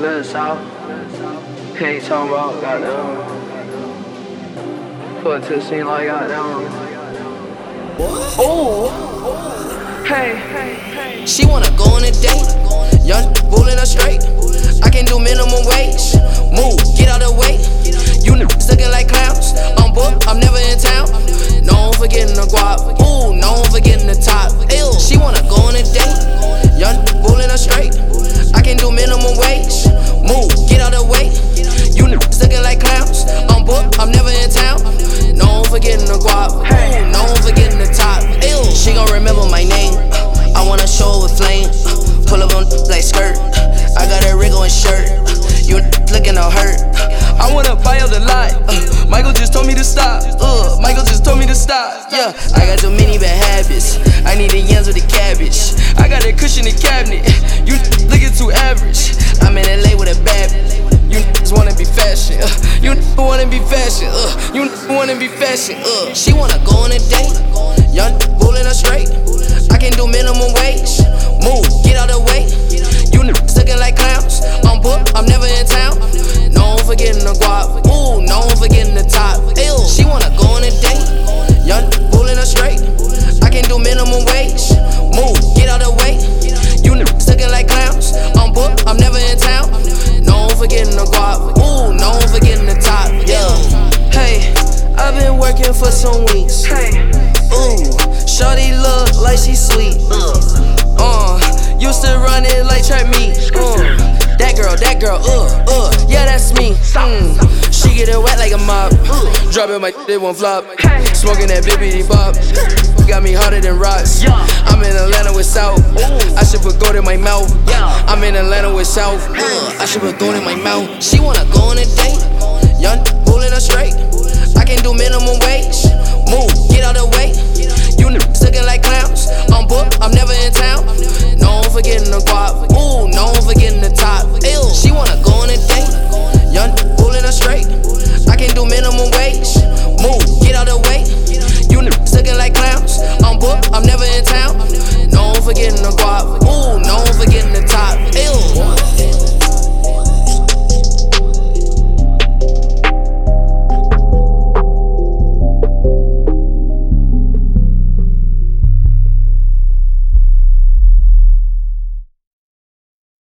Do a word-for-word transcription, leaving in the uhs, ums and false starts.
Little South. He ain't talking about goddamn. Put it to the scene like goddamn. Oh, hey, hey, hey. She wanna go on a date. Young bullin' her straight. I can do minimum wage. Move, get out the way. You niggas looking like clowns. I'm booked, I'm never in town. Known for getting the guap. Ooh, known for getting the top. Ew. She wanna go on a date. Young bullin' her straight. I can do minimum wage. Move, get out the way. You niggas looking like clowns. I'm booked, I'm never in town. Known for getting the guap. Ooh, known for getting the top. Ew. She gon' remember my name. I wanna show her with flame. Pull up on like skirt. I got a wriggle and shirt. You looking all hurt. I wanna buy out the lot. Uh, Michael just told me to stop. Uh, Michael just told me to stop. Yeah, I got too many bad habits. I need the yams with the cabbage. I got a cushion in the cabinet. You looking too average. I'm in L A with a bad. You wanna be fashion. Uh, you wanna be fashion. Uh, you wanna be fashion. Uh, she wanna go on a date. Young bullin' her straight. I can do minimum wage. Move, get out the way. You niggas looking like clowns. I'm booked, I'm never in town. Known for getting the guap. Ooh, known for getting the top. Ew. She wanna go on a date. Young bullin' her straight. I can do minimum wage. Move, get out the way. You niggas looking like clowns. I'm booked, I'm never in town. Known for getting the guap. Ooh, known for getting the top. Yeah. Hey, I've been working for some weeks. Hey. Ooh, shawty look like she sweet. Uh, uh, used to run it like trap meet. Uh, that girl, that girl, uh, uh, yeah, that's me. Mm, she get it wet like a mop. Drop it, my it won't flop. Smoking that bippity bop. Got me harder than rocks. I'm in Atlanta with South. I should put gold in my mouth. I'm in Atlanta with South. Uh, I should put gold in my mouth. She wanna go on a date. Young bullin' her straight. I can do minimum wage. Move, get out the way. You